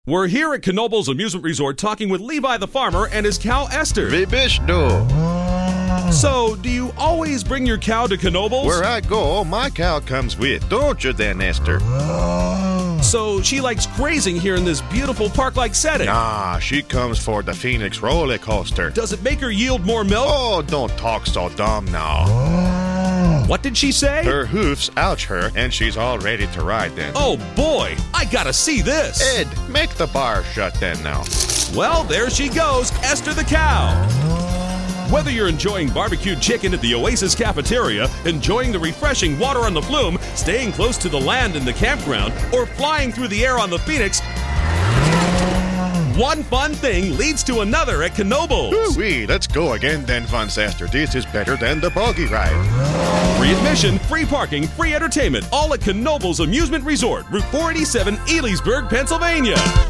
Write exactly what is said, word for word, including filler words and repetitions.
We're here at Knoebels Amusement Resort talking with Levi the farmer and his cow Esther. Vibishno. So, do you always bring your cow to Knoebels? Where I go, my cow comes with, don't you then, Esther? So, she likes grazing here in this beautiful park-like setting? Nah, she comes for the Phoenix roller coaster. Does it make her yield more milk? Oh, don't talk so dumb now. What did she say? Her hoofs ouch her, and she's all ready to ride then. Oh boy, I gotta see this. Ed, make the bar shut then now. Well, there she goes, Esther the cow. Whether you're enjoying barbecued chicken at the Oasis Cafeteria, enjoying the refreshing water on the Flume, staying close to the land in the campground, or flying through the air on the Phoenix, one fun thing leads to another at Knoebels. Woo-wee, let's go again then, Von Esther. This is better than the buggy ride. Free admission, free parking, free entertainment, all at Knoebels Amusement Resort, Route four eighty-seven, Elysburg, Pennsylvania.